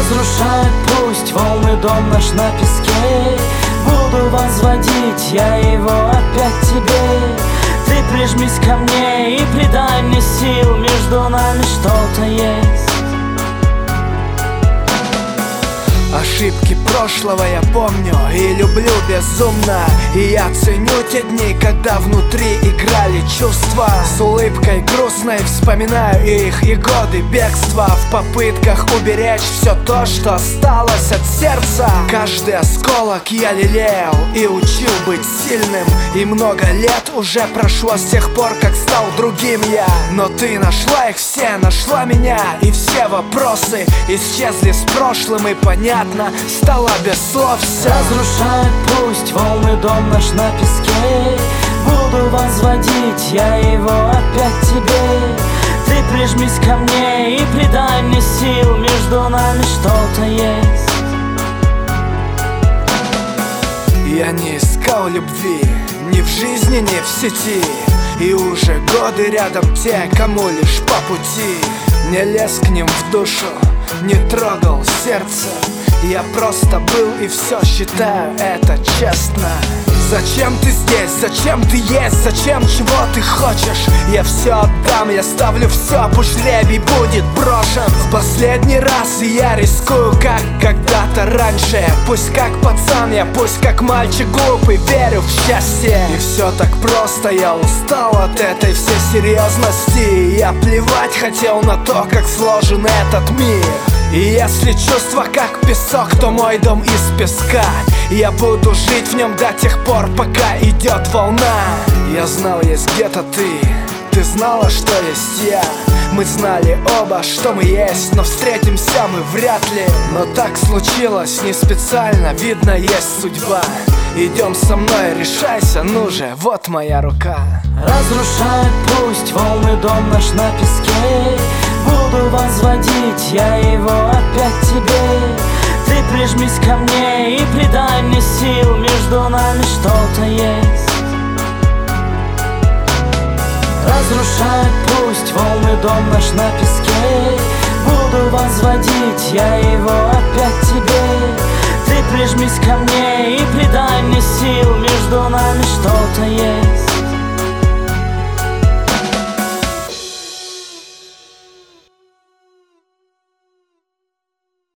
Разрушает пусть волны дом наш на песке. Буду возводить я его опять тебе. Ты прижмись ко мне и придай мне сил. Между нами что-то есть. Ошибки прошлого я помню и люблю безумно. И я ценю те дни, когда внутри играли чувства. С улыбкой грустной вспоминаю их и годы бегства, в попытках уберечь все то, что осталось от сердца. Каждый осколок я лелеял и учил быть сильным. И много лет уже прошло с тех пор, как стал другим я. Но ты нашла их все, нашла меня. И все вопросы исчезли с прошлым, и понятно стало без слов все. Разрушает пусть волны дом наш на песке. Буду возводить я его опять тебе. Ты прижмись ко мне и придай мне сил. Между нами что-то есть. Я не искал любви ни в жизни, ни в сети. И уже годы рядом те, кому лишь по пути. Не лез к ним в душу, не трогал сердце. Я просто был и все, считаю это честно. Зачем ты здесь? Зачем ты есть? Зачем? Чего ты хочешь? Я все отдам, я ставлю все, пусть жребий будет брошен. В последний раз я рискую, как когда-то раньше. Пусть как пацан я, пусть как мальчик глупый, верю в счастье. И все так просто, я устал от этой всей серьезности. Я плевать хотел на то, как сложен этот мир. И если чувства как песок, то мой дом из песка. Я буду жить в нем до тех пор, пока идет волна. Я знал, есть где-то ты знала, что есть я. Мы знали оба, что мы есть, но встретимся мы вряд ли. Но так случилось, не специально, видно, есть судьба. Идем со мной, решайся, ну же, вот моя рука. Разрушает пусть волны дом наш на песке. Буду возводить я его опять тебе. Ты прижмись ко мне и придай мне сил. Между нами что-то есть. Разрушает пусть волны дом наш на песке. Буду возводить я его опять тебе. Ты прижмись ко мне и придай мне сил. Между нами что-то есть.